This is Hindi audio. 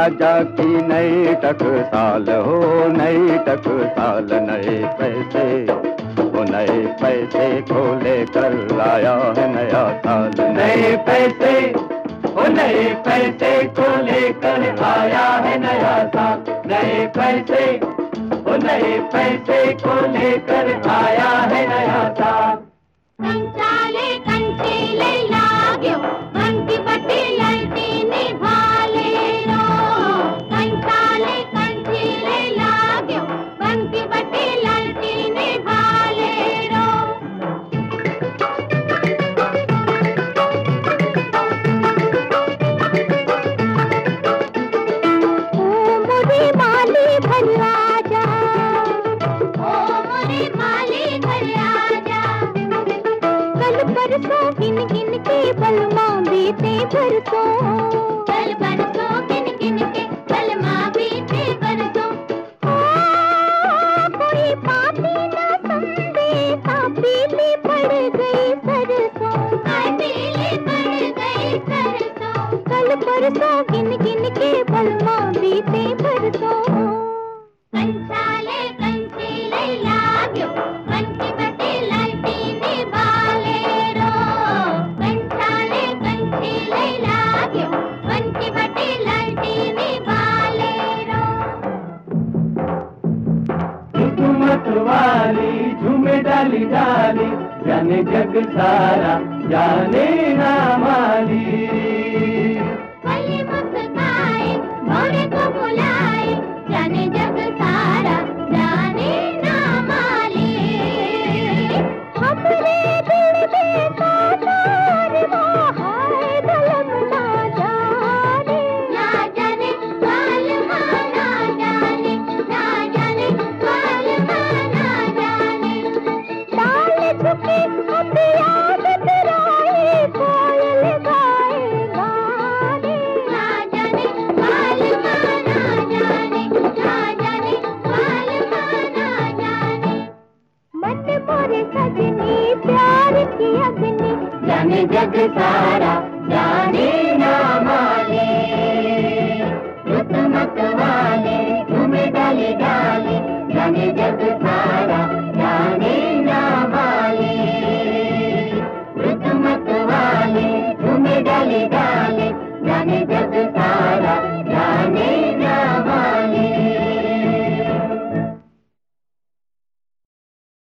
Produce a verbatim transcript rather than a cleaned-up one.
राजा की नई टकसाल हो, नई टकसाल। नए पैसे वो नए पैसे को लेकर लाया है नया साल। नए पैसे वो नए पैसे को लेकर आया है नया साल। नए पैसे वो नए पैसे को लेकर आया है नया साल। कंचाले कंचीले लाग्यो बंटी बटी ललटीनी भाले रो। कंचाले कंचीले लाग्यो बंटी बटी ललटीनी भाले रो। ओ मोरे माली घर आजा, ओ मोरे माली घर आजा। कल परसों गिन गिन के बलमा बीते बरसों। कल परसों गिन गिन के बलमा बीते बरसों। कोई पापी न समझे पीली पड़ गई सरसों। पीली पड़ गई सरसों। कल परसों गिन गिन के बलमा बीते बरसों। कंचाले कंचीले लाग्यो बंटी बटी ललटीनी भाले रो। कंचाले कंचीले लाग्यो बंटी बटी ललटीनी भाले रो। हुकूमत वाली झूमे डाली डाली, जाने जग सारा जाने ना